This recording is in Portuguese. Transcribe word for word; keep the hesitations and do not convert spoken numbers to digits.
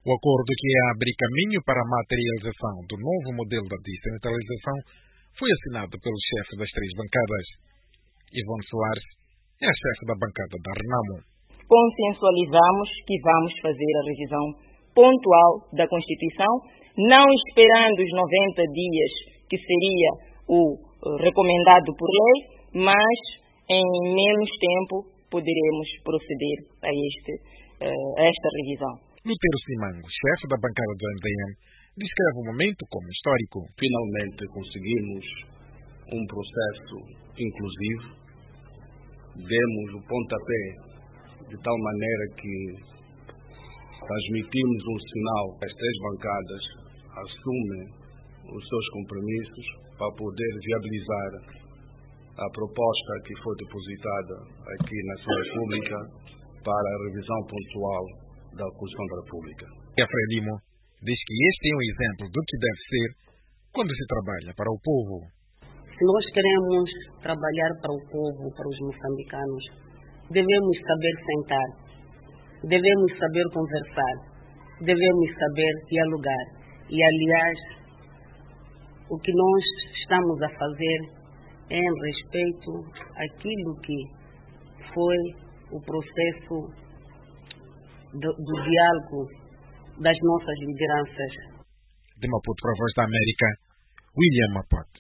O acordo que abre caminho para a materialização do novo modelo de descentralização foi assinado pelo chefe das três bancadas. Ivone Soares é a chefe da bancada da Renamo. Consensualizamos que vamos fazer a revisão pontual da Constituição, não esperando os noventa dias que seria o recomendado por lei, mas em menos tempo poderemos proceder a, este, a esta revisão. Lutero Simango, chefe da bancada do M D M, descreve o momento como histórico. Finalmente conseguimos um processo inclusivo, demos o pontapé de tal maneira que transmitimos um sinal, as três bancadas assumem os seus compromissos para poder viabilizar a proposta que foi depositada aqui na Assembleia Pública para a revisão pontual da Constituição da República. A Frelimo diz que este é um exemplo do que deve ser quando se trabalha para o povo. Se nós queremos trabalhar para o povo, para os moçambicanos, devemos saber sentar, devemos saber conversar, devemos saber dialogar. E, aliás, o que nós estamos a fazer é em respeito àquilo que foi o processo do, do diálogo das nossas lideranças. De Maputo para a Voz da América, William Maputo.